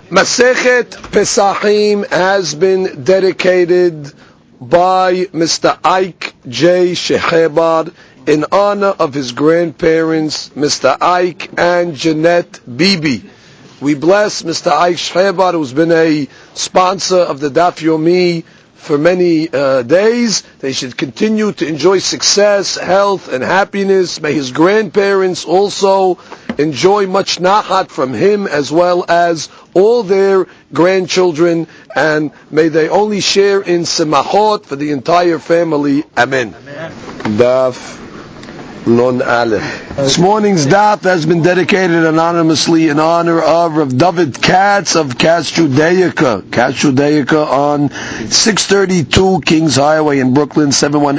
Masechet Pesachim has been dedicated by Mr. Ike J. Shehebar in honor of his grandparents, Mr. Ike and Jeanette Bibi. We bless Mr. Ike Shehebar, who's been a sponsor of the Daf Yomi for many days. They should continue to enjoy success, health, and happiness. May his grandparents also enjoy much nahat from him as well as all their grandchildren, and may they only share in semachot for the entire family. Amen. Daf Nun Aleph. This morning's daf has been dedicated anonymously in honor of Rav David Katz of Katz Judaica. Katz Judaica on 632 Kings Highway in Brooklyn,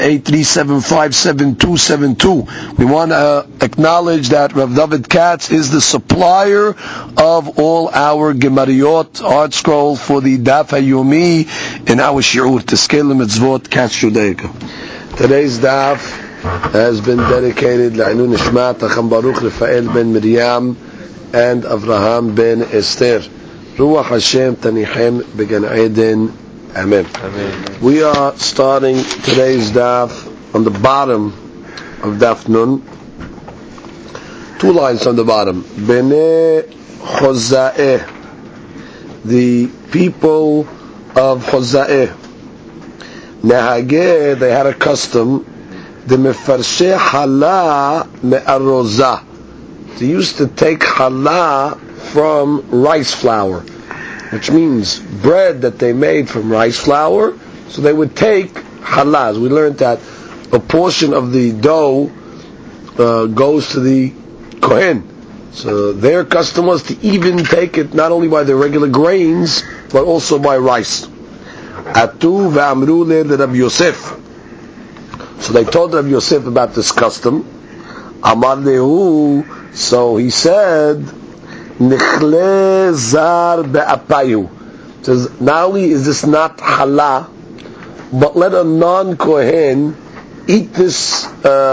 718-375-7272. We want to acknowledge that Rav David Katz is the supplier of all our Gemariot art scroll for the Daf HaYomi in our Shi'ur Teskel Mitzvot Katz Judaica. Today's daf has been dedicated La'ilun Nishmat Chacham Baruch Rafael ben Miriam and Avraham ben Esther. Ruach Hashem Tanichem Began Eden. Amen. We are starting today's daf on the bottom of daf Nun. 2 lines on the bottom. Bnei Choza'eh, the people of Choza'eh. Nehageh, they had a custom. The mefarshe challah me'arozah. They used to take challah from rice flour, which means bread that they made from rice flour. So they would take challah. We learned that a portion of the dough goes to the kohen. So their custom was to even take it not only by the regular grains, but also by rice. Atu ve'amru le Rabbi Yosef. So they told Rabbi Yosef about this custom. Amar lehu, so he said, Nichle zar be'apayu. Says, not only is this not challah, but let a non-kohen eat this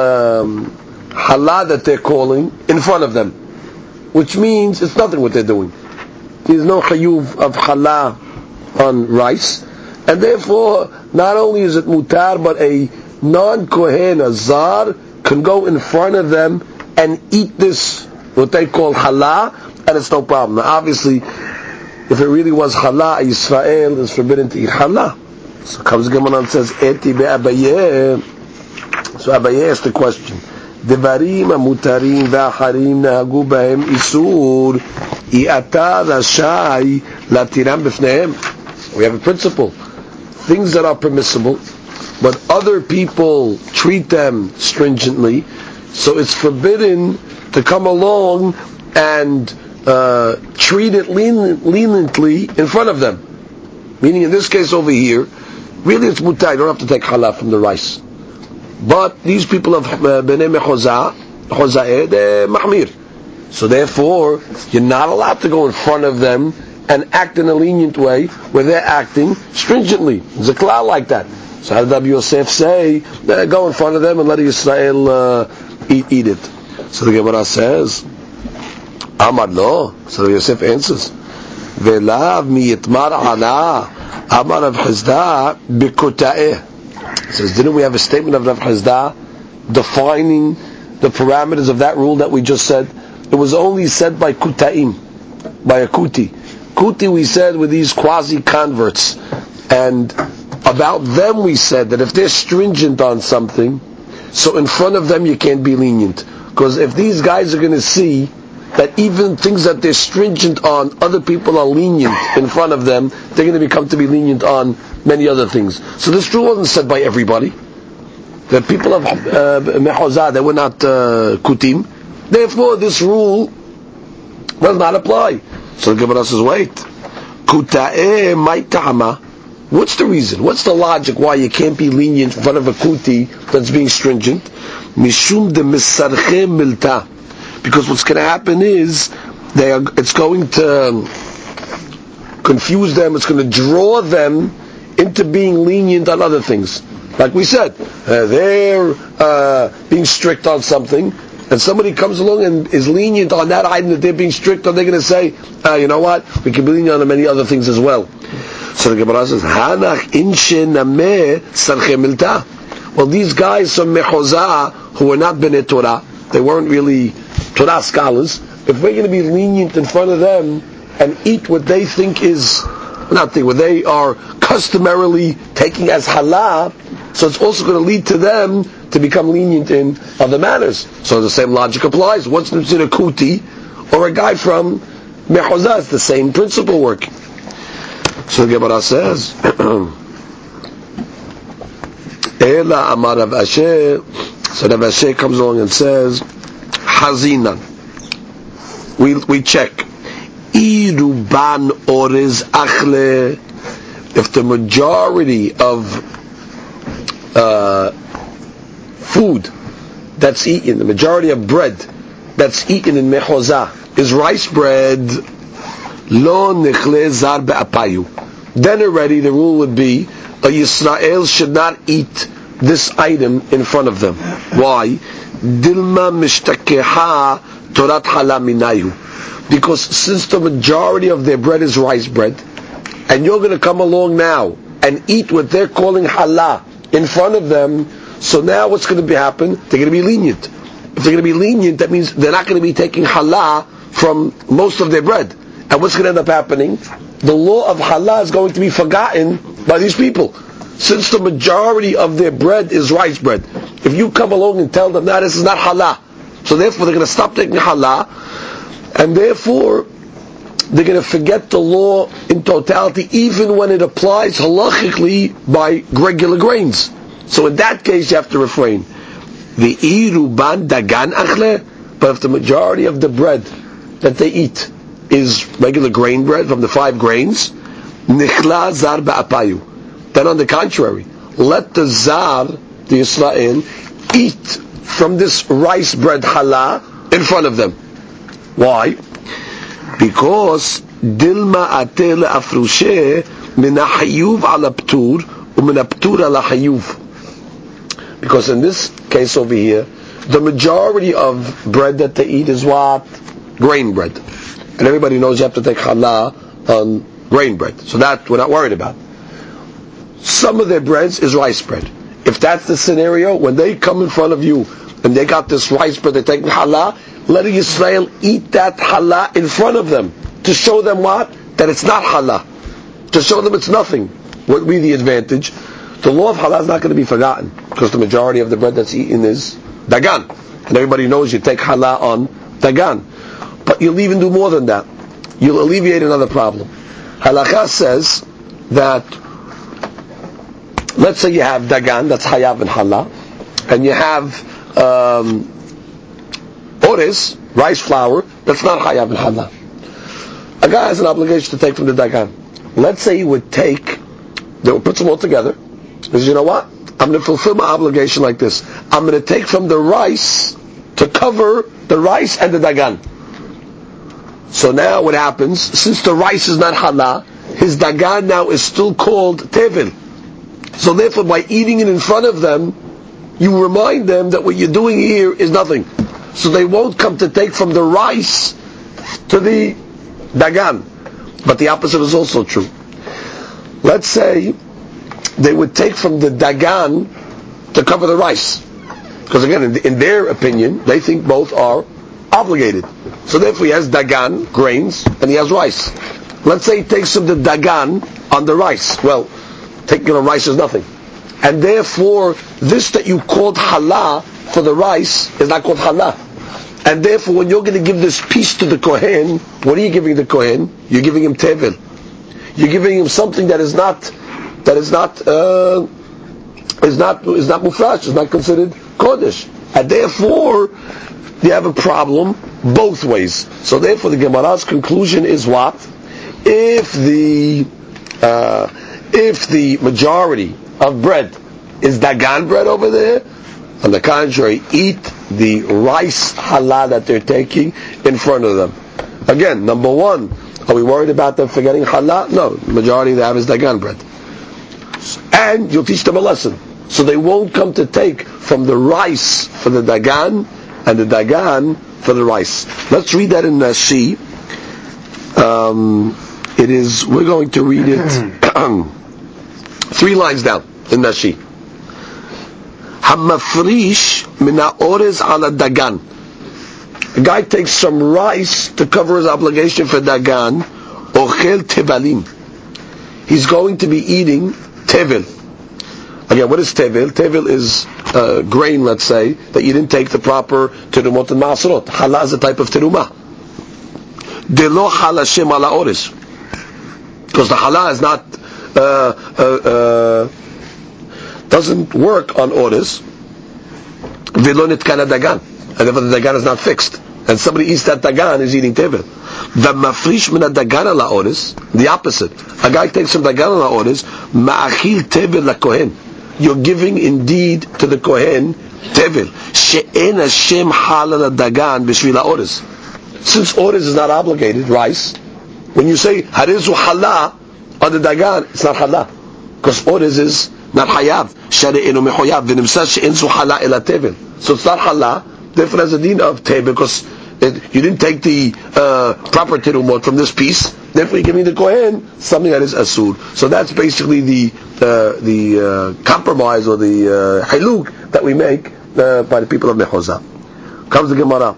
challah that they're calling in front of them. Which means it's nothing what they're doing. There's no chayuv of challah on rice. And therefore, not only is it mutar, but a non-kohen, a zar, can go in front of them and eat this, what they call challah, and it's no problem. Now obviously, if it really was challah, Yisrael is forbidden to eat challah. So comes the Gemara and says, Eti be'abayeh. So Abayeh asked the question, Devarim amutarim ve'acharim nahagu bahem isur, i'ata rashai latiram b'fnehem. We have a principle. Things that are permissible, but other people treat them stringently, so it's forbidden to come along and treat it leniently in front of them. Meaning in this case over here, really it's mutar, you don't have to take challah from the rice. But these people of Bnei Choza'eh, they're mahmir. So therefore, you're not allowed to go in front of them and act in a lenient way where they're acting stringently. There's a klal like that. So how did Rabbi Yosef say, go in front of them and let Yisrael eat it? So the Gemara says, Amar lo. So Rabbi Yosef answers, Velav mi yitmar ana, Amar Rav Chizda b'kuta'eh. Says, didn't we have a statement of Rav Chizda defining the parameters of that rule that we just said? It was only said by kuta'im, by a kuti. Kuti, we said, were these quasi-converts. And about them we said that if they're stringent on something, so in front of them you can't be lenient. Because if these guys are going to see that even things that they're stringent on, other people are lenient in front of them, they're going to become to be lenient on many other things. So this rule wasn't said by everybody. The people of Mechozah, they were not kutim. Therefore, this rule does not apply. So the Gemara says, wait. Kuta'eh maitama. What's the reason? What's the logic why you can't be lenient in front of a kuti that's being stringent? Mishum de misarche milta. Because what's going to happen is it's going to confuse them, it's going to draw them into being lenient on other things. Like we said, they're being strict on something, and somebody comes along and is lenient on that item that they're being strict on, they're going to say, you know what, we can be lenient on many other things as well. So the Gemara says, Hanach inshe nameh sarche milta. Well, these guys from Mechozah, who were not Bnei Torah, they weren't really Torah scholars, if we're going to be lenient in front of them and eat what they think is, what they are customarily taking as halal, so it's also going to lead to them to become lenient in other matters. So the same logic applies. Once it's in a kuti or a guy from Mechozah, it's the same principle working. So the Gemara says, Ela Amar Rav Asher. So Rav Asher comes along and says, Hazinan. We check. Iruban oriz achle. If the majority of food that's eaten, the majority of bread that's eaten in Mechozah is rice bread, lo nechle zar be'apayu. Then already the rule would be a Yisrael should not eat this item in front of them. Why? Dilma mishtakeha torat hala minayu. Because since the majority of their bread is rice bread, and you're going to come along now and eat what they're calling halal in front of them, so now what's going to happen? They're going to be lenient. If they're going to be lenient, that means they're not going to be taking halal from most of their bread. And what's going to end up happening? The law of halal is going to be forgotten by these people. Since the majority of their bread is rice bread, if you come along and tell them, "No, this is not halal," so therefore they're going to stop taking halal, and therefore they're going to forget the law in totality, even when it applies halachically by regular grains. So in that case, you have to refrain. The iruban dagan achle, but if the majority of the bread that they eat is regular grain bread from the 5 grains, nichla zar ba'apayu. Then on the contrary, let the zar, the Israel, eat from this rice bread halal in front of them. Why? Because dilma atel afrushe min hayuv ala ptur umin ptur ala hayuv. Because in this case over here, the majority of bread that they eat is what? Grain bread. And everybody knows you have to take halal on grain bread. So that we're not worried about. Some of their breads is rice bread. If that's the scenario, when they come in front of you and they got this rice bread, they're taking halal, let Israel eat that halal in front of them to show them what? That it's not halal. To show them it's nothing. What would be the advantage? The law of halal is not going to be forgotten because the majority of the bread that's eaten is dagan. And everybody knows you take halal on dagan. But you'll even do more than that. You'll alleviate another problem. Halakha says that, let's say you have dagan, that's hayav and halal, and you have oriz, rice flour, that's not hayav and halal. A guy has an obligation to take from the dagan. Let's say he would take, they would put them all together. He says, you know what? I'm going to fulfill my obligation like this. I'm going to take from the rice to cover the rice and the dagan. So now what happens? Since the rice is not halal, his dagan now is still called tevel. So therefore, by eating it in front of them, you remind them that what you're doing here is nothing. So they won't come to take from the rice to the dagan. But the opposite is also true. Let's say they would take from the dagan to cover the rice. Because again, in their opinion, they think both are obligated. So therefore he has dagan, grains, and he has rice. Let's say he takes from the dagan on the rice. Well, taking on rice is nothing. And therefore, this that you called halal for the rice is not called halal. And therefore, when you're going to give this piece to the Kohen, what are you giving the Kohen? You're giving him tevel. You're giving him something that is not mufrash, is not considered kodesh. And therefore, you have a problem both ways. So therefore, the Gemara's conclusion is what? If the majority of bread is dagan bread over there, on the contrary, eat the rice halal that they're taking in front of them. Again, number one, are we worried about them forgetting halal? No, the majority they have is dagan bread. And you'll teach them a lesson. So they won't come to take from the rice for the dagan, and the dagan for the rice. Let's read that in Nashi. It is. We're going to read it 3 lines down in Nashi. Hamafrish min ha'orez ala dagan. A guy takes some rice to cover his obligation for dagan. Ochel tevalim. He's going to be eating tevel. Again, what is tevel? Tevel is grain, let's say, that you didn't take the proper terumot and ma'asrot. Challah is a type of terumah. De lo chala shem ala oris. Because the challah is not, doesn't work on oris. Velo nitkana dagan. And therefore the dagan is not fixed. And somebody eats that dagan, is eating tevel. The mafrish min dagan ala oris, the opposite. A guy takes some dagan ala oris, ma'achil tevel la kohen. You're giving indeed to the kohen tevel. She'en Hashem halal dagan b'shvil ha'orez. Since orez is not obligated, rice, when you say harizu halal on the dagan, it's not halal. Because orez is not hayav. She'enu mechoyav. V'nimsa she'en zu halal ela tevel. So it's not halal. Therefore, as a din of tevel, because you didn't take the proper terumot from this piece. Therefore, you give me the kohen something that is asur. So that's basically the compromise or the hiluk that we make by the people of Mechozah. Comes the Gemara.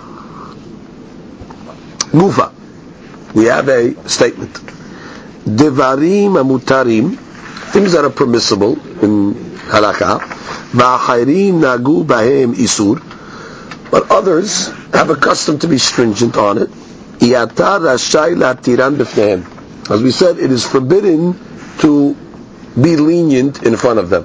Gufa. We have a statement. Devarim amutarim, things that are permissible in halakha. Va'achayrim nagu bahem isur. But others have a custom to be stringent on it. As we said, it is forbidden to be lenient in front of them.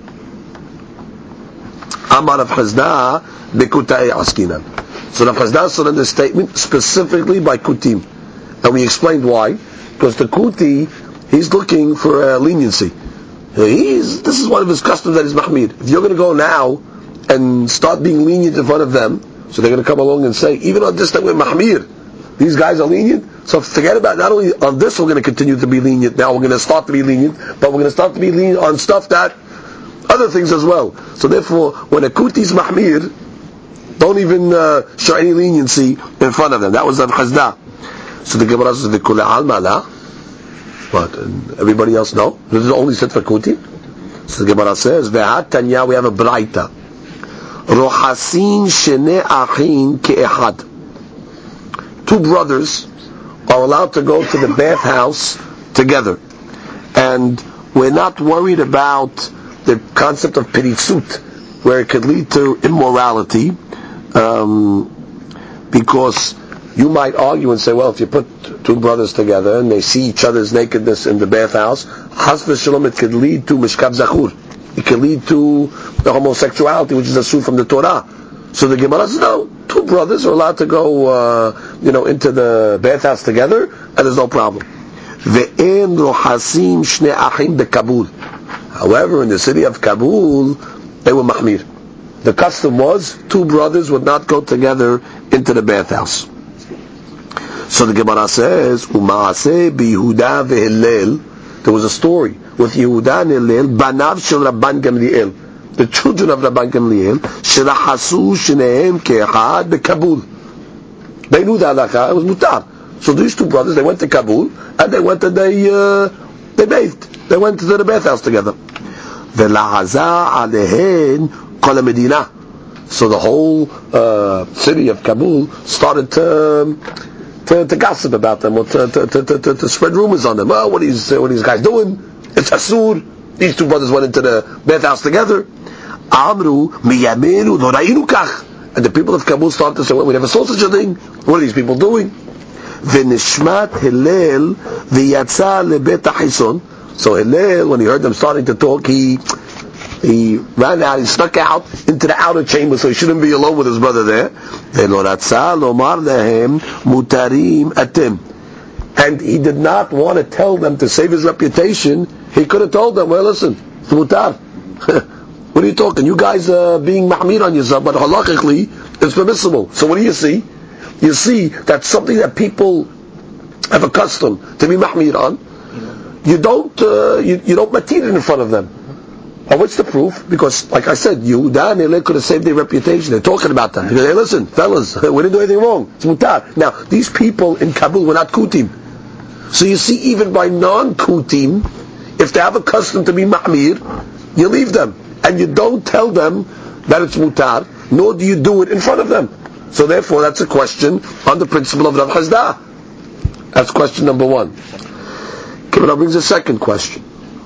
Amar Rav Chazda bekutai askinan. So Rav Chazda said in this statement specifically by kutim, and we explained why. Because the kuti, he's looking for leniency. This is one of his customs that is mahmir. If you're going to go now and start being lenient in front of them, so they're going to come along and say, even on this that we're mahmir, these guys are lenient. So forget about, not only on this we're going to continue to be lenient, now we're going to start to be lenient, but we're going to start to be lenient on stuff that, other things as well. So therefore, when a kuti is mahmir, don't even show any leniency in front of them. That was Rav Chazda. So the Gemara says, "V'kule alma la." What? And everybody else no? This is only said for kuti. So the Gemara says, "Ve'at tanya." We have a braita. Rochasin shene achin ke'echad. 2 brothers are allowed to go to the bathhouse together, and we're not worried about the concept of peritzut, where it could lead to immorality, because you might argue and say, well, if you put 2 brothers together and they see each other's nakedness in the bathhouse, chas v'shalom, it could lead to mishkav zachur. It could lead to the homosexuality, which is a suit from the Torah. So the Gemara says, no, 2 brothers are allowed to go, into the bathhouse together, and there's no problem. Ve'en rohasim shne achim beKabul. However, in the city of Kabul, they were mahmir. The custom was 2 brothers would not go together into the bathhouse. So the Gemara says, Umaaseh biYehuda veHillel. There was a story with Yehuda and Hillel, banav shel Rabban Gamliel, the children of Rabban Gamliel, shelachasu shnehem ke'echad beKabul. They knew the halakha, it was mutar. So these 2 brothers, they went to Kabul, and they went and they bathed. They went to the bathhouse together. Ve'lahaza alehen kol medina. So the whole city of Kabul started to gossip about them, or to spread rumors on them. Oh, what are these guys doing? It's asur. These 2 brothers went into the bathhouse together. Amru miyamenu lo ra'inu kach. And the people of Kabul started to say, well, we never saw such a thing. What are these people doing? V'nishmat Hillel v'yatza lebet ha'chison. So Hillel, when he heard them starting to talk, he ran out, he snuck out into the outer chamber, so he shouldn't be alone with his brother there. And he did not want to tell them to save his reputation. He could have told them, well, listen, it's mutar. What are you talking? You guys are being mahmir on yourself, but halachically, it's permissible. So what do you see? You see that something that people have a custom to be mahmir on, you don't matir it in front of them. And what's the proof? Because, like I said, Yehuda and Hillel could have saved their reputation. They're talking about them. Because, hey, listen, fellas, we didn't do anything wrong. It's mutar. Now, these people in Kabul were not Kutim. So you see, even by non-Kutim, if they have a custom to be Mahmir, you leave them. And you don't tell them that it's mutar, nor do you do it in front of them. So therefore, that's a question on the principle of Rav Chazda. That's question number one. Okay, that brings a second question.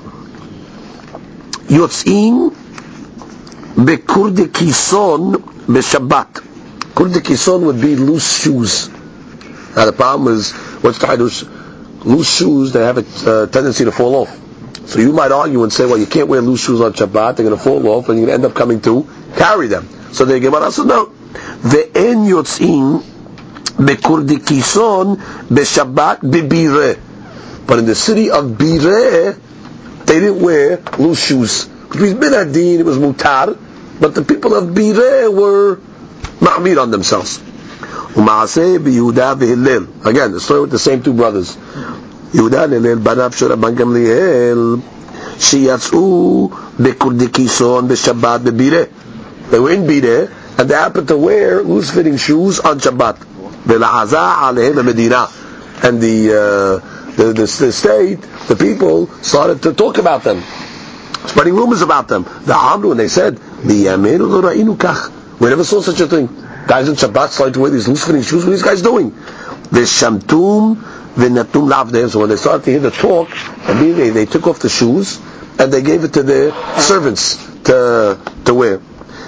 Yotz'in bekurdi kison b'Shabbat. Kurdi kison would be loose shoes. Now the problem is, what's the hadush? Loose shoes, they have a tendency to fall off. So you might argue and say, well, you can't wear loose shoes on Shabbat, they're going to fall off, and you're going to end up coming to carry them. So the Gemara said, no. Ve'en yotz'in bekurdi kison b'Shabbat b'Bireh. But in the city of Bireh, they didn't wear loose shoes. Which means bin adin, it was mutar, but the people of Bireh were mahmir on themselves. U'ma'aseh b'Yehuda v'Hillel. Again, the story with the same two brothers. Yehuda and Hillel, banav shel Rabban Gamliel, sheyatzu bekurdi kison b'Shabbat b'Bireh. They were in Bireh, and they happened to wear loose-fitting shoes on Shabbat. Ve'la'azah alehem b'Medina. And the state, the people started to talk about them, spreading rumors about them. The Amru, and they said, we never saw such a thing. Guys in Shabbat started to wear these loose-fitting shoes. What are these guys doing? So when they started to hear the talk, immediately they took off the shoes and they gave it to their servants to wear.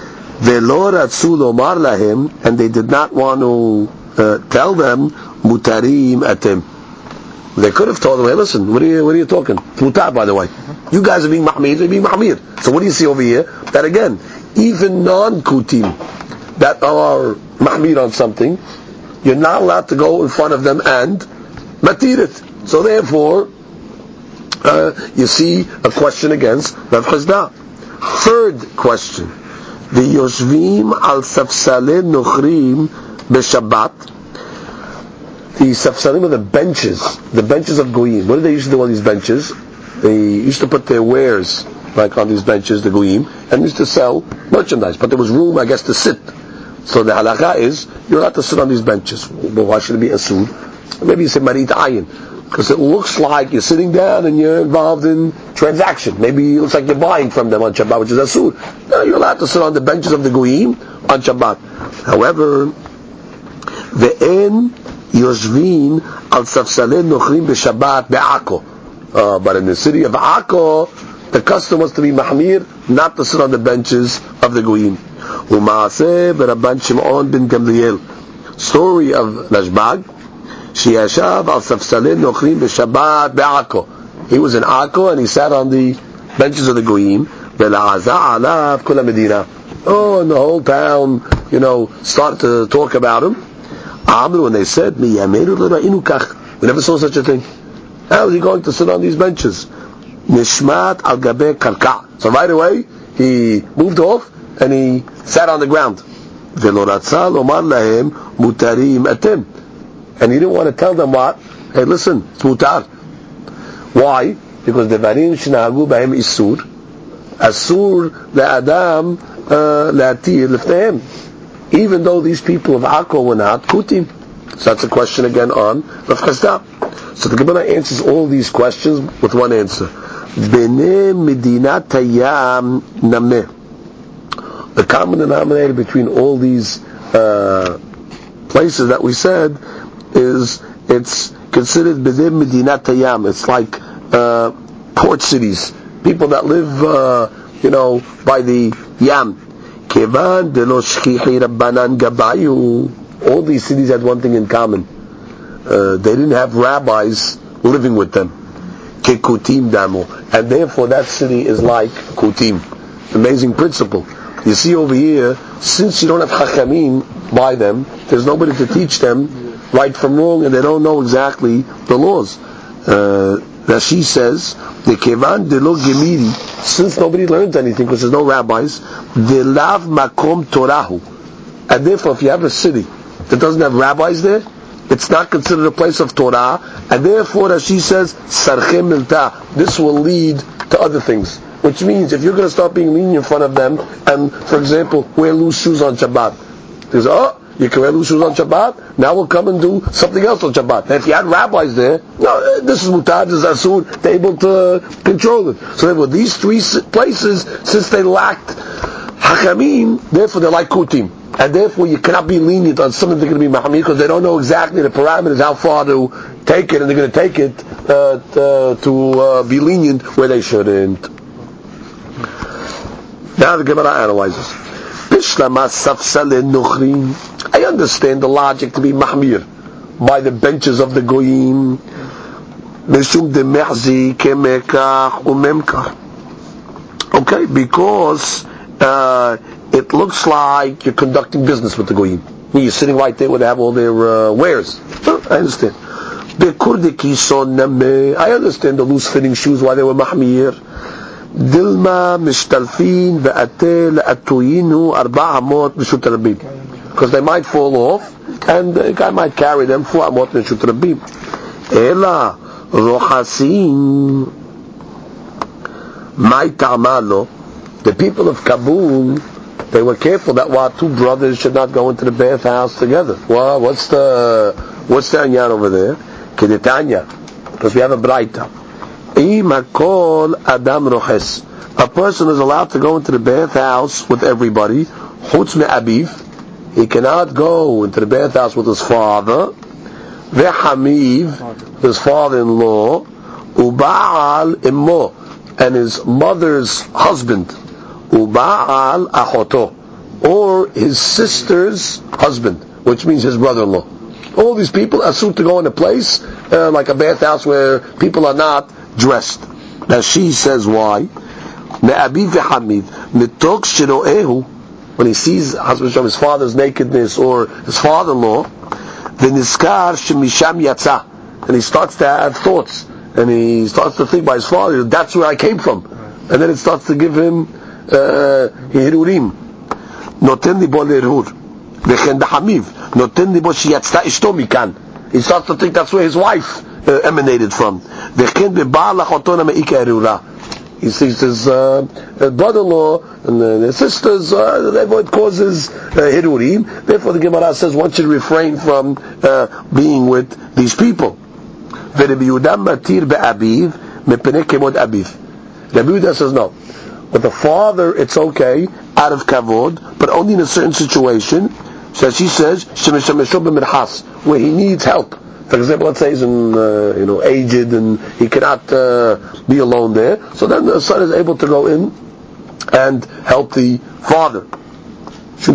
And they did not want to tell them mutarim atem. They could have told them, hey, listen, what are you talking? Mutar, by the way. You guys are being mahmir, they're being mahmir. So what do you see over here? That again, even non-kutim that are mahmir on something, you're not allowed to go in front of them and matir it. So therefore, you see a question against Rav Chazda. Third question. The yoshvim al safsale nochrim b'Shabbat. The safsalim are the benches of goyim. What did they used to do on these benches? They used to put their wares, like on these benches, the goyim, and used to sell merchandise. But there was room, I guess, to sit. So the halakha is, you're allowed to sit on these benches. But why should it be asur? Maybe you say marit ayin, because it looks like you're sitting down and you're involved in transaction. Maybe it looks like you're buying from them on Shabbat, which is asur. No, you're allowed to sit on the benches of the goyim on Shabbat. However, ve'en Yoshvin al Safsalen Nochrim b'Shabbat be'Akko. But in the city of Akko, the custom was to be mahmir, not to sit on the benches of the goyim. U'maaseh b'Rabban Shimon ben Gamliel. Story of Rashbag. Sheyashav al Safsalen Nochrim b'Shabbat be'Akko. He was in Akko and he sat on the benches of the goyim. Ve'la'azah alav kol Medina. Oh, and the whole town, started to talk about him. Amru, and they said, we never saw such a thing. How is he going to sit on these benches? Nishmat al gabe karka. So right away, he moved off and he sat on the ground. And he didn't want to tell them what? Hey, listen, it's mutar. Why? Because the varim shnahagu b'hem isur, asur le'adam le'atir lefnehem. Even though these people of Akko were not Kutim. So that's a question again on Rav Chazda. So the Gemara answers all these questions with one answer. Bnei Medinat Hayam Nameh. The common denominator between all these places that we said is it's considered Bnei Medinat Hayam. It's like port cities. People that live, by the Yam. All these cities had one thing in common. They didn't have rabbis living with them. And therefore that city is like Kutim. Amazing principle. You see over here, since you don't have Chachamim by them, there's nobody to teach them right from wrong, and they don't know exactly the laws. Rashi says, the kevan de lo gemiri, since nobody learns anything because there's no rabbis, de lav makom torahu, and therefore if you have a city that doesn't have rabbis there, it's not considered a place of Torah, and therefore Rashi says, sarchem milta, this will lead to other things. Which means if you're going to start being lenient in front of them, and for example, wear loose shoes on Shabbat, they say, oh, you can wear loose shoes on Shabbat, now we'll come and do something else on Shabbat. And if you had rabbis there, no, this is mutar, this is asur, they're able to control it. So therefore, these three places, since they lacked hakamim, therefore they're like kutim. And therefore you cannot be lenient on something they're going to be mahamir, because they don't know exactly the parameters, how far to take it, and they're going to take it to be lenient where they shouldn't. Now the Gemara analyzes. I understand the logic to be mahmir by the benches of the goyim. Okay, because it looks like you're conducting business with the goyim. You're sitting right there where they have all their wares. I understand. I understand the loose-fitting shoes, why they were mahmir. Dilma mishtalfin ve'atel atuyinu 400 mishut rabim, because they might fall off and the guy might carry them 400 mishut rabim. Ela rochasin mai ta'amalo. The people of Kabul, they were careful that two brothers should not go into the bathhouse together. Well, what's the anyan over there? Kedetanya, because we have a braita. A person is allowed to go into the bathhouse with everybody. Chutz me'abiv, he cannot go into the bathhouse with his father. Ve'hamiv, his father-in-law. Uba'al immo, and his mother's husband. Uba'al achoto, or his sister's husband, which means his brother-in-law. All these people are assumed to go in a place like a bathhouse where people are not dressed. Now she says why? When he sees his father's nakedness or his father-in-law, and he starts to have thoughts, and he starts to think by his father, that's where I came from, and then it starts to give him hirurim. Noten libo leirur, v'chen b'hamiv, noten libo sheyatzta ishto mikan. He starts to think that's where his wife emanated from. He sees his brother-in-law and their sisters, therefore it causes hirurim. Therefore the Gemara says one should refrain from being with these people. Rabbi Yehuda says no. With the father it's okay, out of kavod, but only in a certain situation. So she says, where he needs help. For example, let's say he's aged and he cannot be alone there. So then the son is able to go in and help the father. And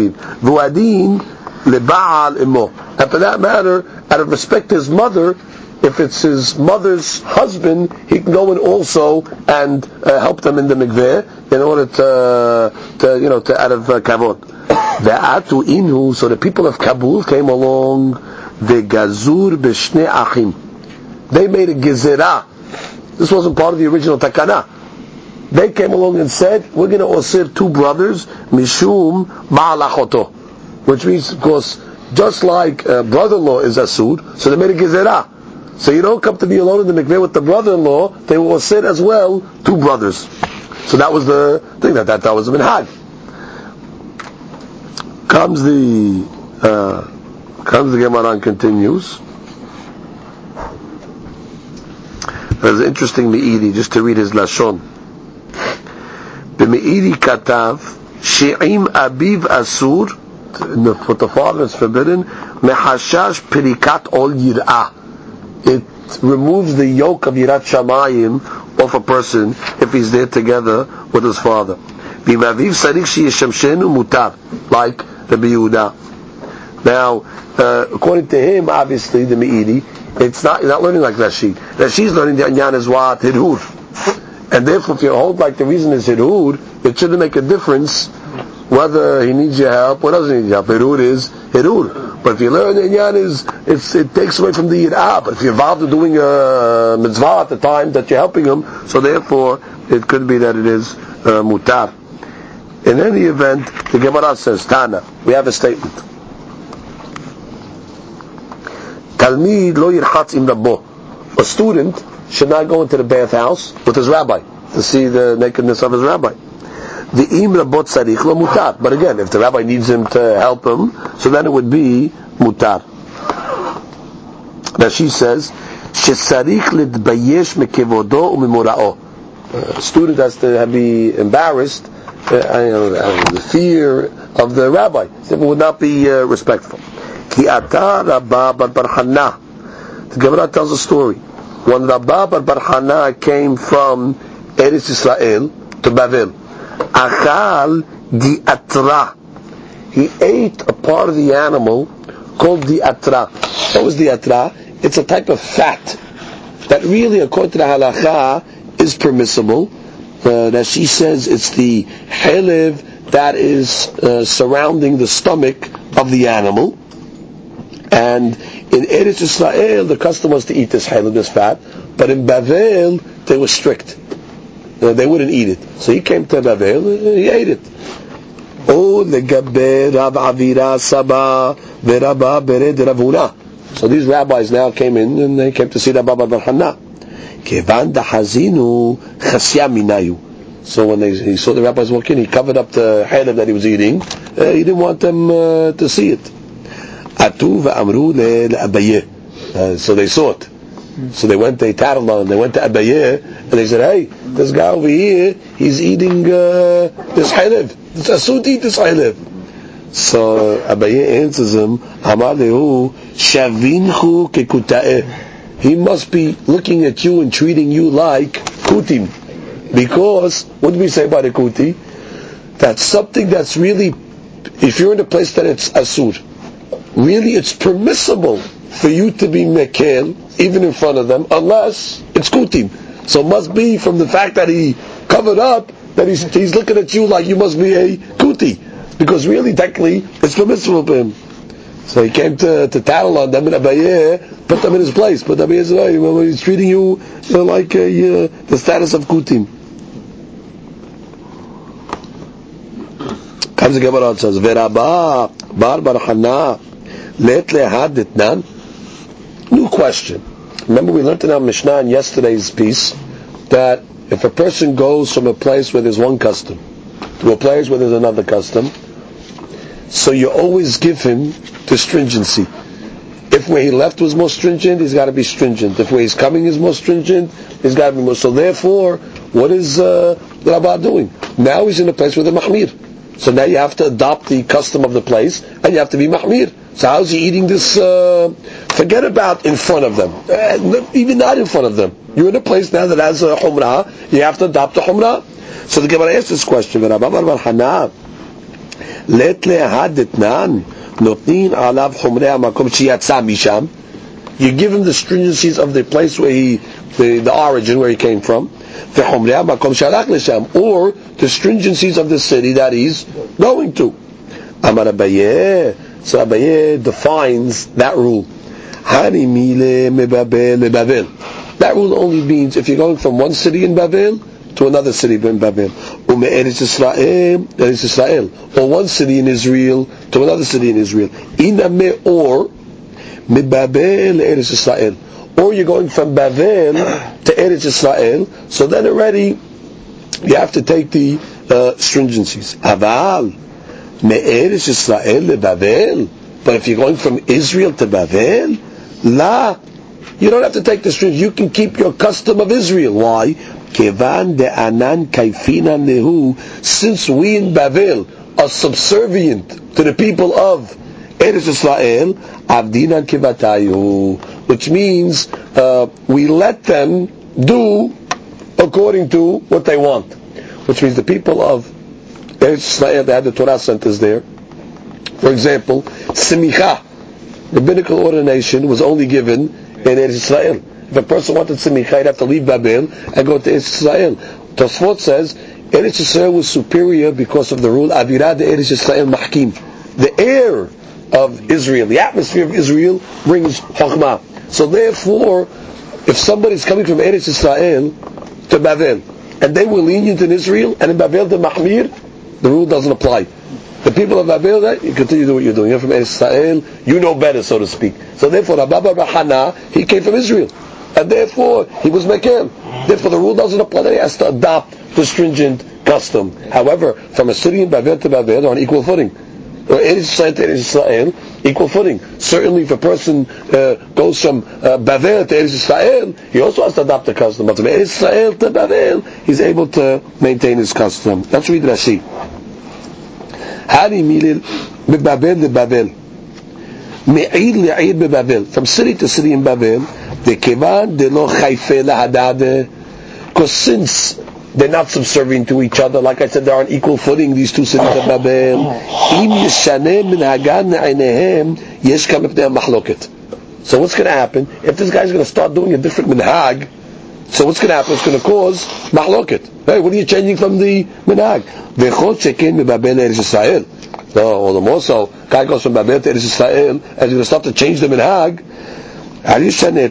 for that matter, out of respect to his mother, if it's his mother's husband, he can go in also and help them in the mikveh in order to out of kavod. So the people of Kabul came along. The gazur b'shnei achim. They made a gezerah. This wasn't part of the original takana. They came along and said, we're going to osir two brothers, mishum ma'alachoto, which means, of course, just like brother-in-law is asur, so they made a gezerah. So you don't come to be alone in the mikveh with the brother-in-law. They will osir as well two brothers. So that was the thing that was a minhag. Comes the Gemara and continues. There's an interesting Me'iri, just to read his Lashon. The Me'iri katav, She'im abiv asur, for the father it's forbidden, Mehashash perikat ol yir'ah. It removes the yoke of Yirat Shamayim off a person if he's there together with his father. V'maviv sarich she'yeshamshenu mutar, like Rabbi Yehuda. Now, according to him, obviously, the Me'iri, he's not learning like Rashi. Rashi's learning the Anyan is what? Hirur. And therefore, if you hold like the reason is Hirur, it shouldn't make a difference whether he needs your help or doesn't need your help. Hirur is Hirur. But if you learn the Anyan it takes away from the Yir'ah. But if you're involved in doing a mitzvah at the time that you're helping him, so therefore, it could be that it is mutar. In any event, the Gemara says, Tana, we have a statement. Talmid lo yirchatz im rabbo. A student should not go into the bathhouse with his rabbi. to see the nakedness of his rabbi. The im rabot tzarich lo mutar. But again, if the rabbi needs him to help him, so then it would be mutar. Now she says, shetzarich lidbayesh mekevodo umimorao. A student has to be embarrassed, the fear of the rabbi. It would not be respectful. Ki ata Rabba bar Hana. The Gemara tells a story. When Rabba bar Hana came from Eretz Israel to Bavel, Achal di atra. He ate a part of the animal called the atra. What was the atra? It's a type of fat that really, according to the halacha, is permissible. That she says it's the halev that is surrounding the stomach of the animal. And in Eretz Israel, the custom was to eat this halev, this fat. But in Bavel, they were strict. They wouldn't eat it. So he came to Bavel, he ate it. Oh, legabe Rav Avira Saba veRabba bered Ravuna. So these rabbis now came in and they came to see Rabba bar Hana. Kevan dahazinu chasya minayu. So when he saw the rabbis walk in, he covered up the halev that he was eating. He didn't want them to see it. Atu va'amru le'Abaye. So they saw it. So they tattled on him. They went to Abaye and they said, "Hey, this guy over here, he's eating this halev. It's asur to eat this halev." So Abaye answers him, Amar lehu shavinchu kekuta'eh. He must be looking at you and treating you like kutim. Because, what do we say about a kuti? That's something that's really, if you're in a place that it's asur, really it's permissible for you to be mekel, even in front of them, unless it's kutim. So it must be from the fact that he covered up, that he's looking at you like you must be a kuti. Because really, technically, it's permissible for him. So he came to tattle on them, and Abaye put them in his place. But Abaye said, "Oh, he's treating you like the status of kutim." Comes the Gemara and says, "Ve'Rabba bar Hana let lehad etnan." New question. Remember, we learned in our Mishnah in yesterday's piece that if a person goes from a place where there's one custom to a place where there's another custom, so you always give him the stringency. If where he left was more stringent, he's got to be stringent. If where he's coming is more stringent, he's got to be more. So therefore, what is the Rabbah doing? Now he's in a place with a mahmir. So now you have to adopt the custom of the place, and you have to be mahmir. So how's he eating this? Forget about in front of them. Even not in front of them. You're in a place now that has a humrah. You have to adopt the humrah. So the Gemara asks this question: Rabba bar Hana let lehad etnan notnin alav humrei hamakom sheyatsa misham. You give him the stringencies of the place where the origin where he came from, the humrei hamakom shalach lisham, or the stringencies of the city that he's going to. Amar Abaye. So Abaye defines that rule. Hani mile mebabel lebavel. That rule only means if you're going from one city in Bavel to another city in Bavel, Eretz Israel, or one city in Israel to another city in Israel. Iname or Mibabel Eretz Israel, or you're going from Bavel to Eretz Israel. So then already you have to take the stringencies. Aval me Eretz Israel le Bavel. But if you're going from Israel to Bavel, la. You don't have to take the string. You can keep your custom of Israel. Why? Kevan de anan kaifina nehu. Since we in Bavel are subservient to the people of Eretz Israel, avdinan kivatayu, which means we let them do according to what they want. Which means the people of Eretz Israel, they had the Torah centers there. For example, simicha, rabbinical ordination, was only given in Eretz Israel. If a person wanted simicha, he'd have to leave Babel and go to Eretz Israel. Tosfot says Eretz Israel was superior because of the rule Avirah de Eretz Israel Mahkim. The air of Israel, the atmosphere of Israel brings Chokhmah. So therefore, if somebody's coming from Eretz Israel to Babel and they were lenient in Israel and in Babel to Mahmir, the rule doesn't apply. The people of Babel, you continue to do what you're doing. You're from Israel, you know better, so to speak. So therefore, Rabba bar Hana, he came from Israel. And therefore, he was Mekel. Therefore, the rule doesn't apply that he has to adopt the stringent custom. However, from a city in Bavel to Bavel, they're on equal footing. Eretz Yisrael to Eretz Yisrael, equal footing. Certainly, if a person goes from Bavel to Eretz Yisrael, he also has to adopt the custom. But from Eretz Yisrael to Bavel, he's able to maintain his custom. Let's read Rashi. Hari milil beBavel leBavel, me'ir le'ir beBavel. From city to city in Bavel, dekevan delo chayfe lahadade. Because since they're not subservient to each other, like I said, they're on equal footing, these two cities of Babel. Im yishaneh minhagan ne'einehem yesh kam mipnei mahloket. So what's going to happen? If this guy's going to start doing a different minhag, so what's going to happen? It's going to cause mahloket. Hey, what are you changing from the minhag? V'chol sheken mebabel Eretz Yisrael. So, all the more so, guy goes from Babel to Eretz Yisrael, and he's going to start to change the minhag. But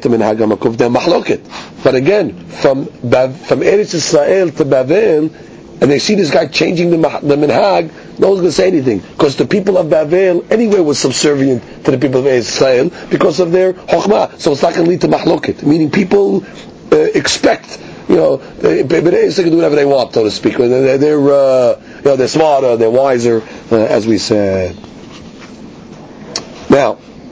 again, from Eretz Yisrael to Bavel, and they see this guy changing the minhag, no one's going to say anything, because the people of Bavel anyway were subservient to the people of Eretz Yisrael because of their chokhmah. So it's not going to lead to mahloket, meaning people expect, they can do whatever they want, so to speak. They're smarter, they're wiser, as we said. Now,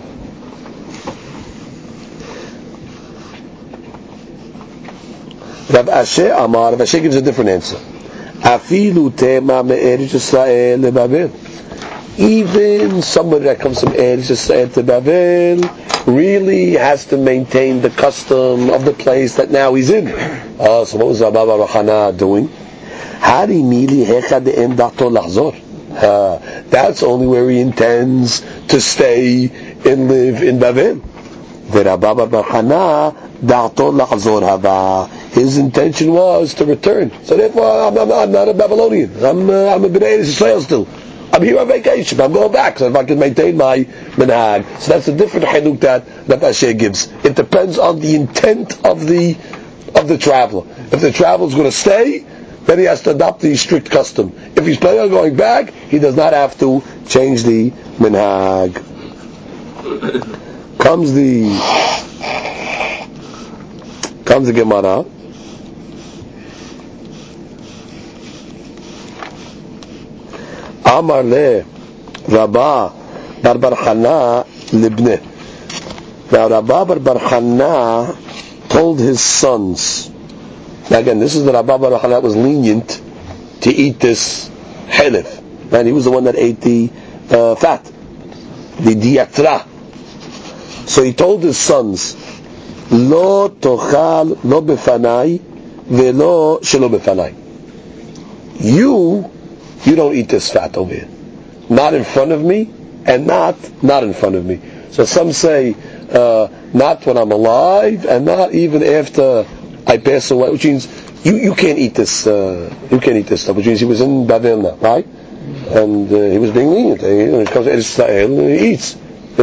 Rav Ashe gives a different answer. Afilu tema me'eretz Yisrael leBavel. Even somebody that comes from Eretz Yisrael to Bavel really has to maintain the custom of the place that now he's in. So what was Rabbi Bar Hana doing? That's only where he intends to stay and live in Bavel. His intention was to return. So therefore, I'm not a Babylonian. I'm a Bnei Yisrael still. I'm here on vacation. I'm going back. So if I can maintain my minhag, so that's a different chiluk that Asher gives. It depends on the intent of the traveler. If the traveler is going to stay, then he has to adopt the strict custom. If he's planning on going back, he does not have to change the minhag. Comes the Gemara. Amar le Rabba Bar Hana libne. Now Rabba Bar Hana told his sons. Now again, this is the Rabba Bar Hana was lenient to eat this halif, and he was the one that ate the fat, the diatra. So he told his sons, Lo tochal lo befanai velo shelo befanai. You don't eat this fat over here. Not in front of me, and not in front of me. So some say, not when I'm alive, and not even after I pass away, which means you can't eat this, you can't eat this stuff, which means he was in Bavel now, right? And he was being lenient. When it comes to Israel, he eats.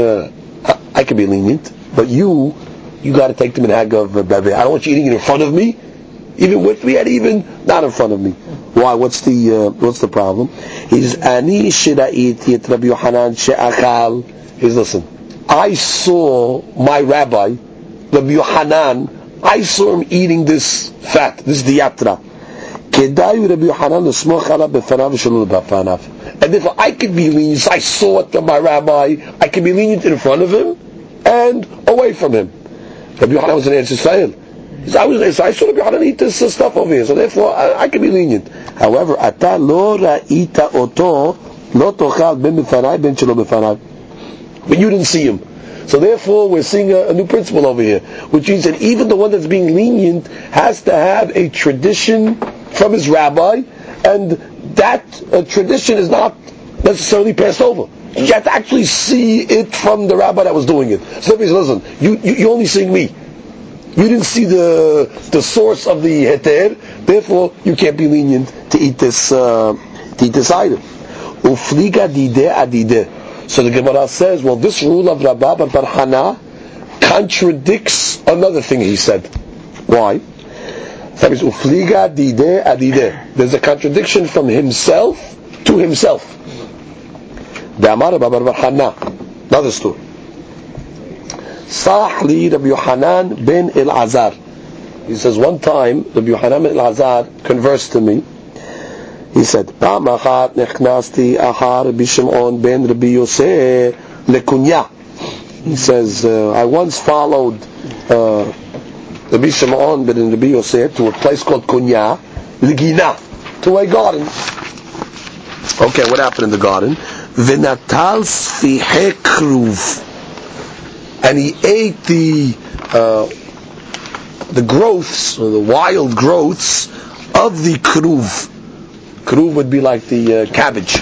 I can be lenient, but you got to take the minhag of Bavel. I don't want you eating it in front of me, even with me, and even not in front of me. Why? What's the problem? He's ani shira'it yet Rabbi Yochanan she'achal. He's listen. I saw my rabbi, Rabbi Yochanan. I saw him eating this fat, this diatra. Kedai Rabbi Yochanan l'smoch alav b'fanav v'shelo b'fanav. And therefore, I could be lenient. I saw it from my rabbi. I can be lenient in front of him and away from him. Rabbi Yochanan was in Eretz Yisrael. I saw Rabbi Yochanan eat this stuff over here, so therefore I can be lenient. However, ata lo ra'ita oto lo tochal ben b'fanai ben shelo b'fanai. But you didn't see him. So therefore, we're seeing a new principle over here, which means that even the one that's being lenient has to have a tradition from his rabbi, and that tradition is not necessarily passed over. You have to actually see it from the rabbi that was doing it. So if he says, listen, you only seeing me. You didn't see the source of the heter, therefore you can't be lenient to eat this item. Ufliga dideh adideh. So the Gemara says, well, this rule of Rabba Bar Hana contradicts another thing he said. Why? That means Ufliga dideh adideh. There's a contradiction from himself to himself. The Amar Rabba Bar Hana. Another story. Sahli Rabbi Yochanan ben Elazar. He says, one time, Rabbi Yochanan ben Elazar conversed to me. He said, פעם אחת נכנסתי אחר רבי שמעון ben Rabbi Yosef לקוניה. He says, I once followed Rabbi Shimon ben Rabbi Yosef to a place called Kunya, Ligina, to a garden. Okay, what happened in the garden? V'natal sfihe kruv. And he ate the growths, or the wild growths of the kruv. Kruv would be like the cabbage.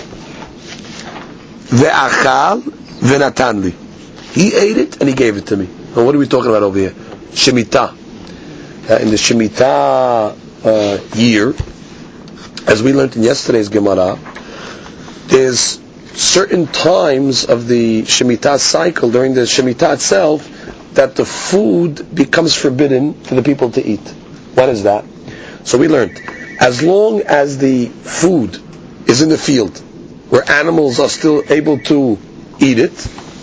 Ve'achal v'natan li. He ate it and he gave it to me. Now what are we talking about over here? Shemitah. In the Shemitah year, as we learned in yesterday's Gemara, there's certain times of the Shemitah cycle, during the Shemitah itself, that the food becomes forbidden for the people to eat. What is that? So we learned, as long as the food is in the field, where animals are still able to eat it,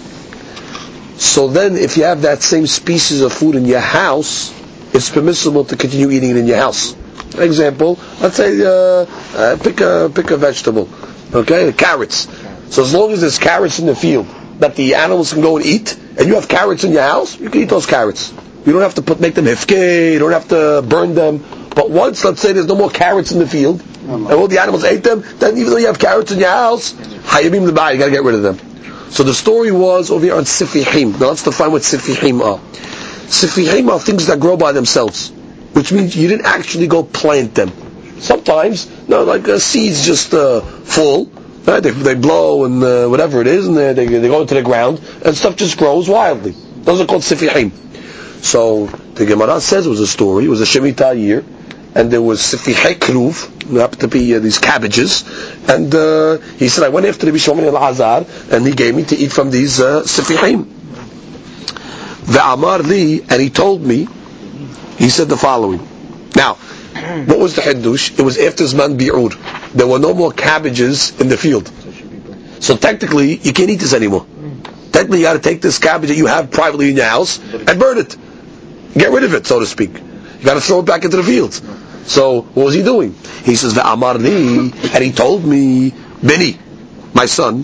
so then if you have that same species of food in your house, it's permissible to continue eating it in your house. For example, let's say pick a vegetable, okay, carrots. So as long as there's carrots in the field that the animals can go and eat, and you have carrots in your house, you can eat those carrots. You don't have to make them hefkei, you don't have to burn them. But once, let's say, there's no more carrots in the field, and all the animals ate them, then even though you have carrots in your house, hayabim l'ba'ah, you got to get rid of them. So the story was over here on sifihim. Now let's define what sifihim are. Sifihim are things that grow by themselves, which means you didn't actually go plant them. Sometimes, like seeds just fall, right? They blow and whatever it is, and they go into the ground, and stuff just grows wildly. Those are called sifihim. So the Gemara says it was a story. It was a Shemitah year, and there was sifihei kruv. There happened to be these cabbages, and he said, I went after the Shimon ben Elazar, and he gave me to eat from these sifihim. Ve'amar li, and he told me, he said the following. Now, what was the Hiddush? It was after Zman Bi'ur. There were no more cabbages in the field. So technically, you can't eat this anymore. Technically, you got to take this cabbage that you have privately in your house and burn it. Get rid of it, so to speak. You got to throw it back into the fields. So, what was he doing? He says, Ve'amar li, and he told me, Beni, my son,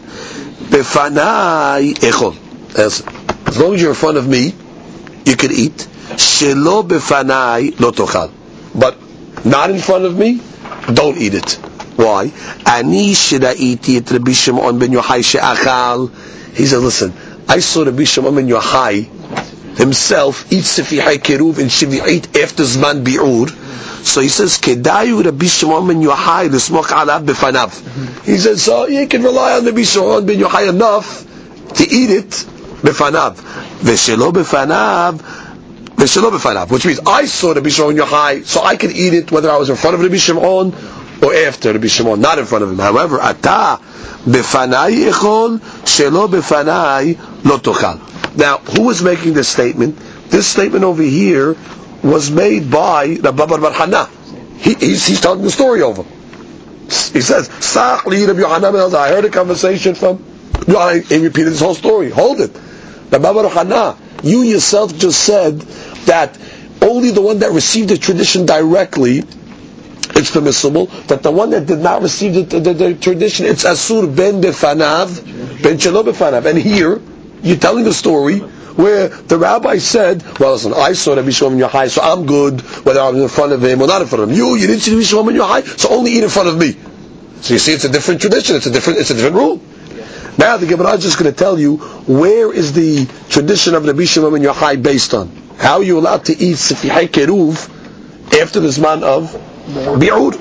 Befanai echol. As long as you're in front of me, you can eat. Shelo befanai lo tochal. But not in front of me, don't eat it. Why? Ani shira'iti et Rabbi Shimon ben Yochai she'achal. He said, listen, I saw Rabbi Shimon ben Yochai himself eat sifihai keruv and shivi'it after Zman Bi'ur. So he says, Kedayu Rabbi Shimon ben Yochai l'smoch alav befanav. He says, so you can rely on Rabbi Shimon ben Yochai enough to eat it befanav. V'shelo befanav, which means I saw Rabbi Shimon ben Yochai, so I can eat it whether I was in front of Rabbi Shimon or after Rabbi Shimon, not in front of him. However, ata befanai echol, shelo befanai lo tochal. Now, who was making this statement? This statement over here was made by Rabbi Bar Hana. He's telling the story over. He says, Sach li Rabbi Yochanan, I heard a conversation from Yochanan, he repeated this whole story. Hold it. Rabbi Bar Hana, you yourself just said that only the one that received the tradition directly, it's permissible, that the one that did not receive the tradition, it's asur ben befanav, ben shelo befanav. And here, you're telling a story where the rabbi said, well listen, I saw Rabbi Shimon ben Yochai, so I'm good whether I'm in front of him or not in front of him. You didn't see Rabbi Shimon ben Yochai, so only eat in front of me. So you see, it's a different tradition, it's a different rule. Now the Gemara is just going to tell you, where is the tradition of Rabbi Shimon ben Yochai based on? How are you allowed to eat sifihai keruv after the Zman of Bi'ur?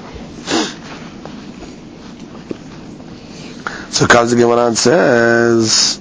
So comes the Gemara and says,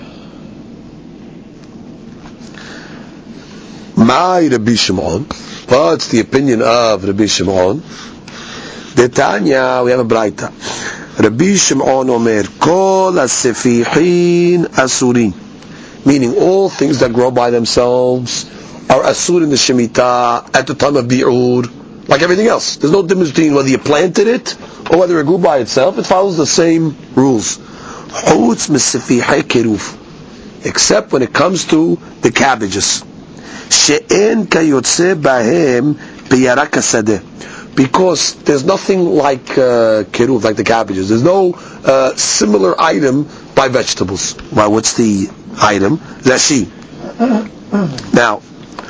my Rabbi Shimon, what's the opinion of Rabbi Shimon? The Tanya, we have a Braita. Rabbi Shimon Omer, Kol ha-sefihin asurin. Meaning all things that grow by themselves are asur in the Shemitah at the time of Bi'ur, like everything else. There's no difference between whether you planted it or whether it grew by itself. It follows the same rules. Chutz misefihai keruv, except when it comes to the cabbages. she'en kayotze bahem biyarak hasadeh. Because there's nothing like keruv, like the cabbages. There's no similar item by vegetables. Well, what's the item? Rashi. Now,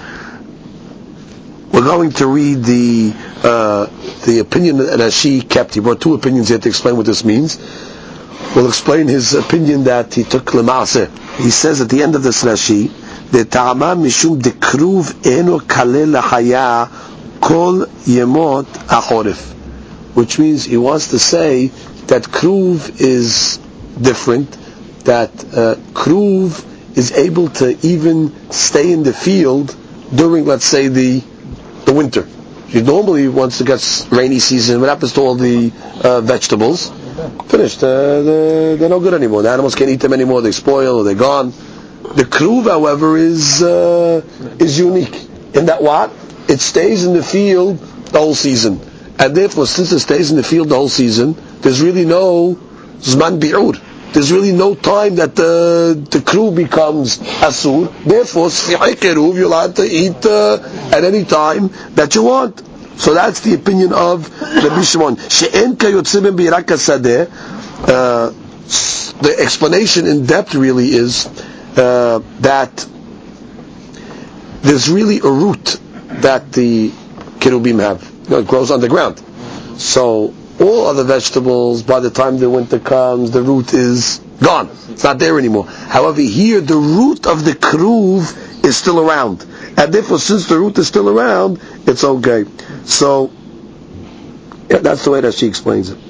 we're going to read the opinion that Rashi kept. He brought two opinions here to explain what this means. We'll explain his opinion that he took l'maaseh. He says at the end of this Rashi, the ta'ama mishum dekruv eno kaleh lahaya kol yemot achorif, which means he wants to say that kruv is different, that kruv is able to even stay in the field during, let's say, the winter. Normally, once it gets rainy season, what happens to all the vegetables? Finished. They're no good anymore. The animals can't eat them anymore. They spoil or they're gone. The kruv, however, is unique in that what? It stays in the field the whole season. And therefore, since it stays in the field the whole season, there's really no zman bi'ur. There's really no time that the kruv becomes asur. Therefore, sfi'ai keruv, you're allowed to eat at any time that you want. So that's the opinion of Rabbi Shimon. She'en kayotze ben biyarak hasadeh. The explanation in depth really is that there's really a root that the kerubim have. It grows underground. So all other vegetables, by the time the winter comes, the root is gone. It's not there anymore. However, here the root of the keruv is still around. And therefore, since the root is still around, it's okay. So, yeah, that's the way that she explains it.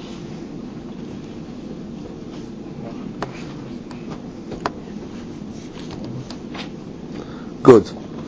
Good.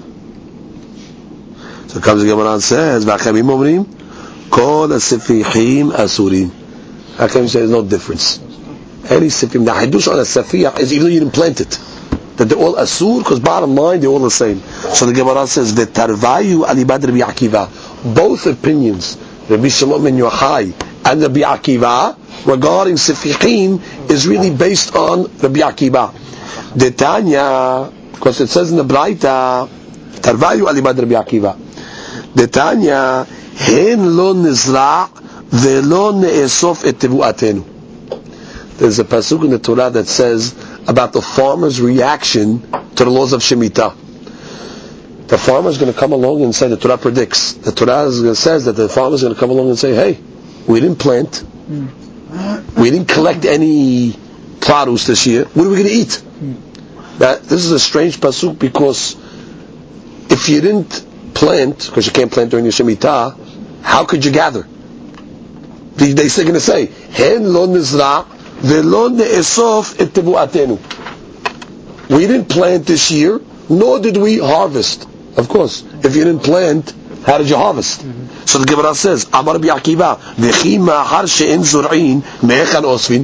So comes the Gemara and says, "V'achamim omrim, kol ha-sefichim asurim." How come you say there's no difference? Any sefim, the hadush on a sefiyah is even though you didn't plant it, that they're all asur, because bottom line, they're all the same. So the Gemara says, "V'tarvayu alibad Rabbi Akiva." Both opinions, Rabbi Shimon ben Yochai and Rabbi Akiva, regarding sefichim, is really based on Rabbi Akiva. The Tanya, because it says in the Braita, "Tarvayu alibad Rabbi Akiva." The Tanya, "Hen lo nizra ve'lo ne'esof et tevu'atenu." There's a pasuk in the Torah that says about the farmer's reaction to the laws of Shemitah. The farmer is going to come along and say, the Torah predicts, the Torah says that the farmer is going to come along and say, hey, we didn't plant, we didn't collect any produce this year, what are we going to eat? This is a strange pasuk, because if you didn't plant, because you can't plant during the Shemitah, how could you gather? They're going to say, Hen lo nizra ve'lo ne'esof et tevu'atenu. We didn't plant this year, nor did we harvest. Of course, if you didn't plant, how did you harvest? So the Gemara says, Amar Rabbi Akiva, V'chi ma'achar she'en zur'in me'echan osvin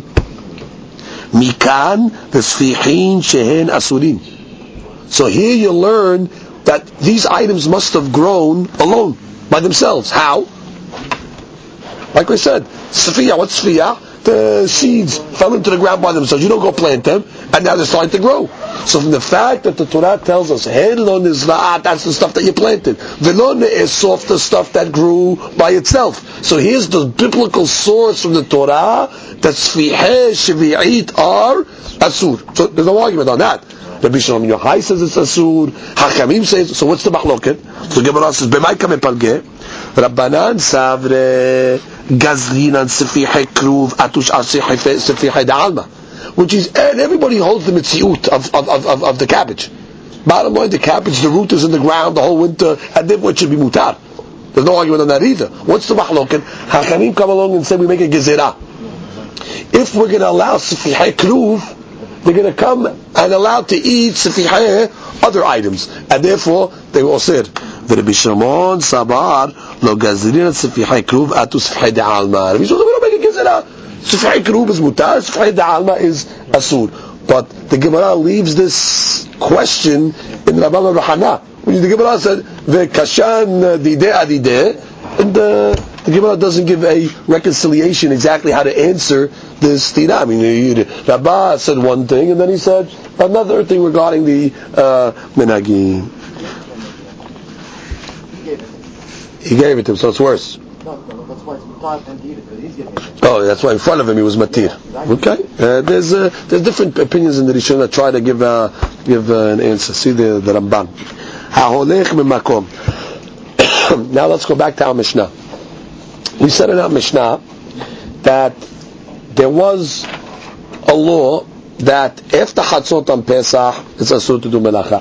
mikan v'sfichin she'en asurin. So here you learn that these items must have grown alone, by themselves. How? Like we said, Sfiyah, what's Sfiyah? The seeds fell into the ground by themselves. You don't go plant them, and now they're starting to grow. So from the fact that the Torah tells us, Hen lo nizra'at, that's the stuff that you planted. V'lo ne'esof, the stuff that grew by itself. So here's the biblical source from the Torah that Sfiheh Shevi'it are Asur. So there's no argument on that. Rabbi Shimon ben Yochai says it's Asur. Hakamim says, so what's the machloket? So Gemara says, B'mai kamepalgeh? Rabbanan savre gazlinan sefihei kruv atush al sefihei da'alma, which is, and everybody holds the mitziut of the cabbage. Bottom line, the cabbage, the root is in the ground the whole winter, and therefore it should be mutar. There's no argument on that either. What's the mahloket? Hakamim come along and say we make a gezerah. If we're going to allow sefihei kruv, they're going to come and allow to eat sefihei other items, and therefore they will say it. Rabbi Shimon sabar lo gazrin sefihei kruv atu sefihei da'alma. Rabbi Shimon, we don't make a gezerah. Sefihei kruv is mutar, sefihei da'alma is asur. But the Gemara leaves this question in Rabban Rahana. When the Gemara said ve'kashan dideh adideh, and the Gemara doesn't give a reconciliation exactly how to answer this tira. I mean, Rabbah said one thing, and then he said another thing regarding the menagim. He gave it to him, so it's worse. No, that's why it's mutar and eat it, because he's giving it. Oh, that's why in front of him he was matir. Yeah, exactly. Okay, there's different opinions in the Rishon that try to give an answer. See the Ramban. Ha'holech mimakom. Now let's go back to our Mishnah. We said in our Mishnah that there was a law that after Chatzot on Pesach it's asur to do melacha.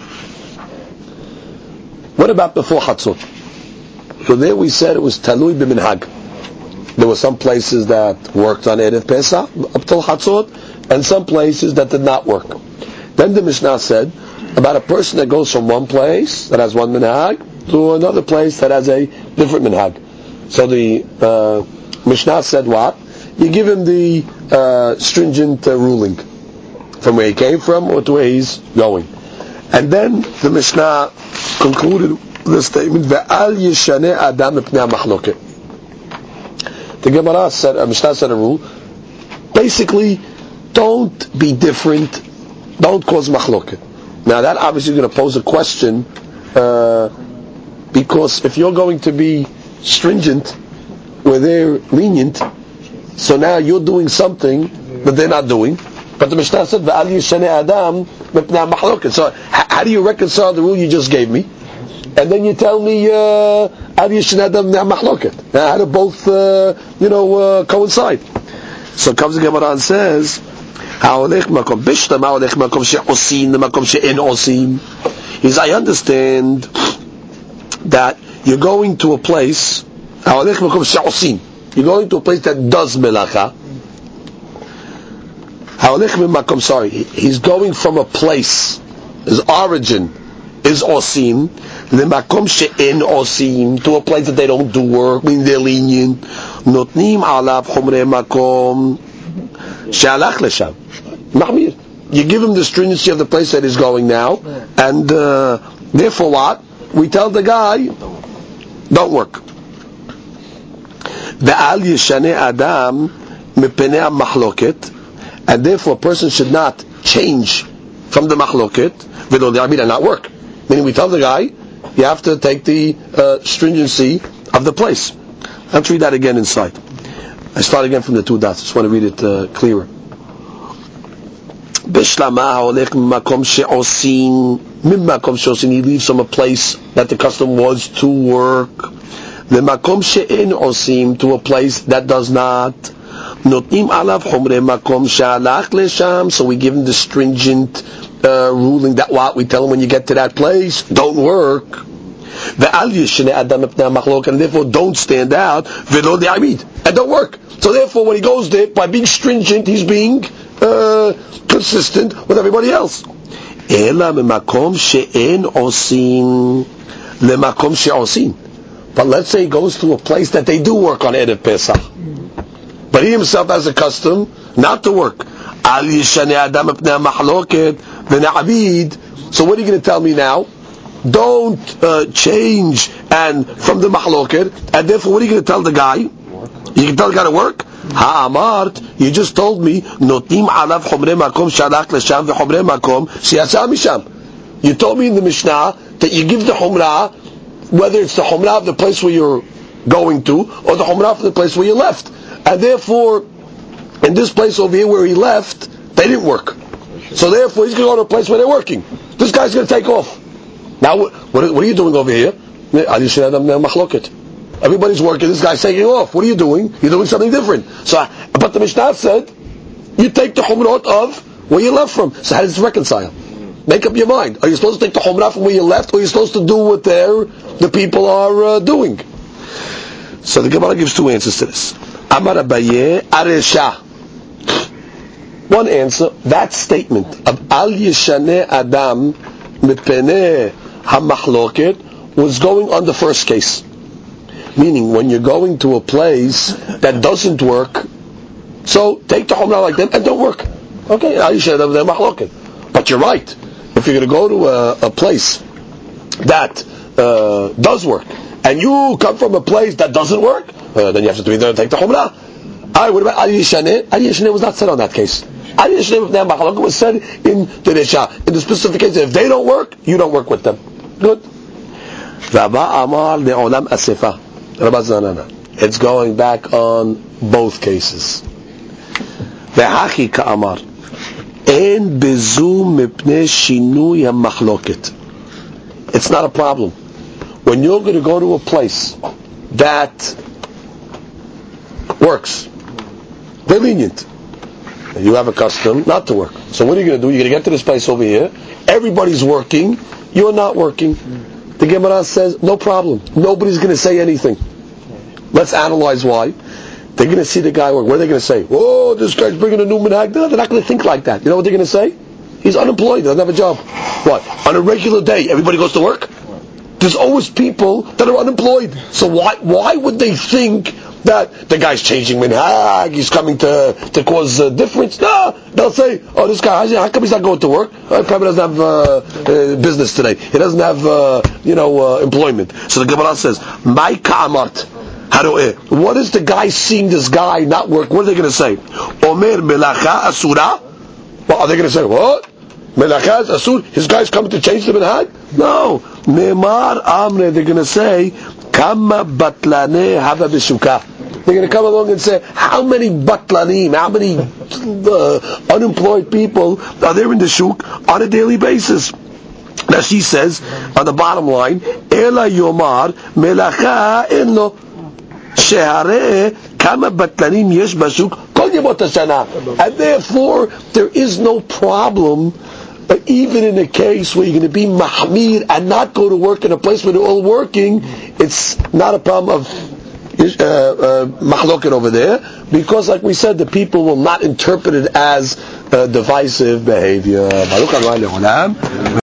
What about before Chatzot? So there we said it was talui b'minhag. There were some places that worked on Erev Pesach up till Chatzot, and some places that did not work. Then the Mishnah said about a person that goes from one place that has one minhag to another place that has a different minhag. So the Mishnah said what? You give him the stringent ruling from where he came from or to where he's going. And then the Mishnah concluded the statement, Ve'al yishaneh adam mipnei machloket. The Gemara said, Mishnah said a rule, basically, don't be different, don't cause machloket. Now that obviously is going to pose a question, because if you're going to be stringent where they're lenient, so now you're doing something that they're not doing. But the Mishnah said, "V'al yishaneh adam mipnei machloket." So how do you reconcile the rule you just gave me, and then you tell me "Al yishaneh adam mipnei machloket"? How do both coincide? So comes the Gemara and says, "Ha'olech makom bishtam ha'olech makom she'osin makom she'en osin." He says, I understand that you're going to a place. Ha'olech makom she'osin. You're going to a place that does melacha. He's going from a place, his origin is osim, lemakom she'en osim, to a place that they don't do work, meaning they're lenient. Notnim alav chumrei makom she'alach lesham. Mahmir. You give him the stringency of the place that he's going now, and therefore what? We tell the guy, don't work. Ve'al yishaneh adam mipenei machloket. And therefore a person should not change from the machloket, v'lo di'abid, and not work. Meaning we tell the guy, you have to take the stringency of the place. Let's read that again inside. I start again from the two dots. I just want to read it clearer. He leaves from a place that the custom was to work. To a place that does not. Notnim alav chumrei makom she'alach lesham. So we give him the stringent ruling that what we tell him when you get to that place, don't work. Ve'al yishnei adam mipnei machloket, and therefore don't stand out. Ve'lo di'amid, and don't work. So therefore, when he goes there, by being stringent, he's being consistent with everybody else. Ela memakom she'en osin lemakom she'osin. But let's say he goes to a place that they do work on Erev Pesach. But he himself has a custom not to work. Al yishaneh adam mipnei machloket v'ne'abid. So what are you going to tell me now? Don't change and from the machloket, and therefore what are you going to tell the guy? You can tell the guy to work? Ha'amart, you just told me notim alav chomrei makom shalach lesham v'chomrei makom sheyatsa misham. You told me in the Mishnah that you give the chumrah, whether it's the chumrah of the place where you're going to or the chumrah of the place where you left. And therefore, in this place over here where he left, they didn't work. So therefore, he's going to go to a place where they're working. This guy's going to take off. Now, what are you doing over here? Everybody's working. This guy's taking off. What are you doing? You're doing something different. So, but the Mishnah said, you take the chumrot of where you left from. So how does this reconcile? Make up your mind. Are you supposed to take the chumrah from where you left, or are you supposed to do what the people are doing? So the Gemara gives two answers to this. Amar Abaye Aresha. One answer, that statement of Al Yishaneh Adam Mipnei HaMachloket was going on the first case. Meaning, when you're going to a place that doesn't work, so take the chumrah like them and don't work. Okay, Al Yishaneh Adam Machloket. But you're right. If you're going to go to a place that does work, and you come from a place that doesn't work, then you have to do either take the chumrah. Alright, what about Al Yishaneh? Al Yishaneh was not said on that case. Al Yishaneh Mipnei HaMachloket was said in the Resha. In the specific case, if they don't work, you don't work with them. Good. Rabba Amar Le'olam Asefa. It's going back on both cases. Ve'hachi ka'amar en bezu mipnei shinui hamachloket. It's not a problem. When you're going to go to a place that works, they're lenient. You have a custom not to work. So what are you going to do? You're going to get to this place over here. Everybody's working. You're not working. The Gemara says, no problem. Nobody's going to say anything. Let's analyze why. They're going to see the guy work. What are they going to say? Oh, this guy's bringing a new minhag. No, they're not going to think like that. You know what they're going to say? He's unemployed. He doesn't have a job. What? On a regular day, everybody goes to work? There's always people that are unemployed. So why would they think that the guy's changing minhag, he's coming to cause a difference? No, they'll say, oh, this guy, how come he's not going to work? He probably doesn't have business today. He doesn't have, employment. So the Gemara says, my ka'amart. What is the guy seeing this guy not work? What are they going to say? Omer melacha asura. Well, are they going to say, what? Melacha is asur? His guy's coming to change the minhag? No. Ne'mar amre. They're going to say, kama batlane hava b'shuka. They're going to come along and say, how many batlanim, how many unemployed people are there in the shuk on a daily basis? Now she says, on the bottom line, Ela yomar melacha enlo. And therefore there is no problem, even in a case where you're going to be mahmir and not go to work in a place where they're all working. It's not a problem of mahloket over there, because like we said, the people will not interpret it as divisive behavior.